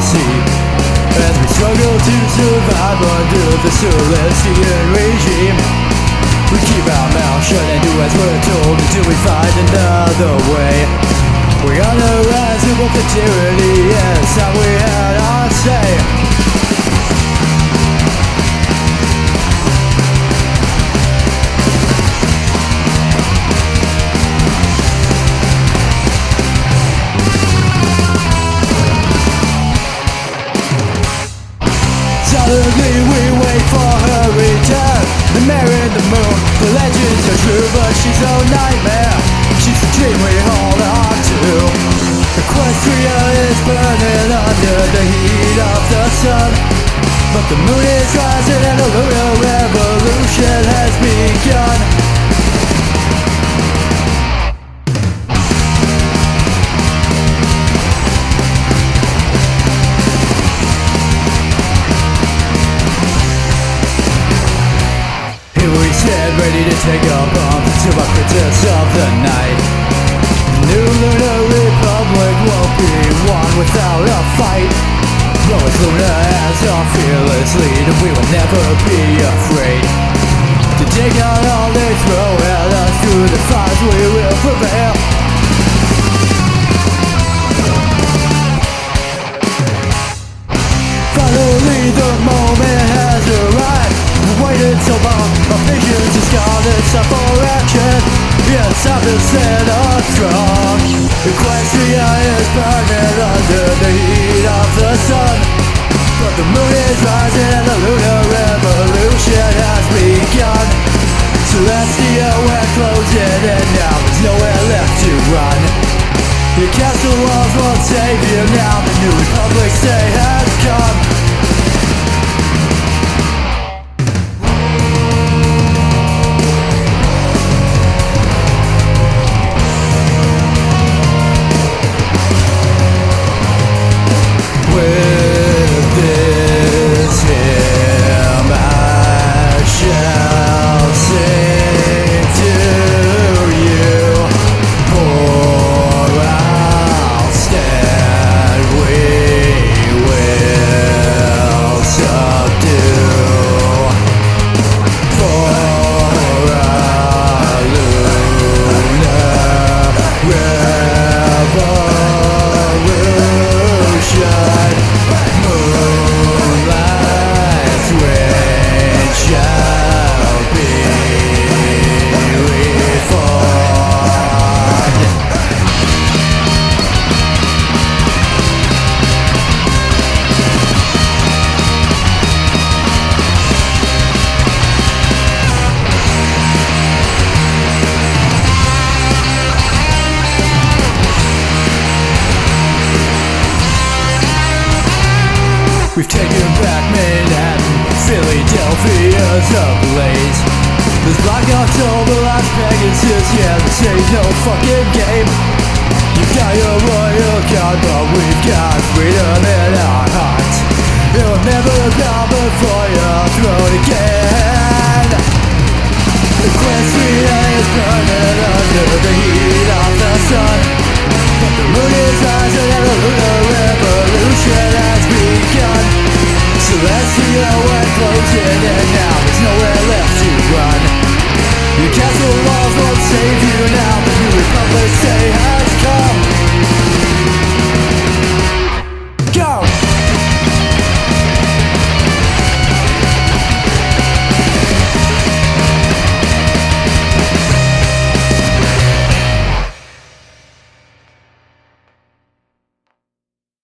see. As we struggle to survive under the Celestian regime, we keep our mouths shut and do as we're told until we find another way. We're on the rise of what the tyranny is, how we had our say. Silently we wait for her return. The mare in the moon, the legends are true, but she's no nightmare. She's the dream we hold on to. Equestria is burning under the heat of the sun, but the moon is rising and a lunar revolution has begun. Ready to take up arms into our critics of the night. The new lunar republic won't be won without a fight. Lois Luna as our fearless leader, we will never be afraid to take out all they throw at us. Through the fires we will prevail. Finally the moment has arrived. Waited so long, our patience is gone, it's time for action. It's time to stand up strong. Equestria is burning under the heat of the sun, but the moon is rising and the lunar revolution has begun. Celestia, we're closing and now there's nowhere left to run. The castle walls won't save you now, the new republic's day has come. We've taken back Manhattan, Philadelphia's ablaze. This Black October, Las Pegasus, yeah, this ain't no fucking game. You've got your royal guard, but we've got freedom in our hearts. It'll never bow before your throne again. The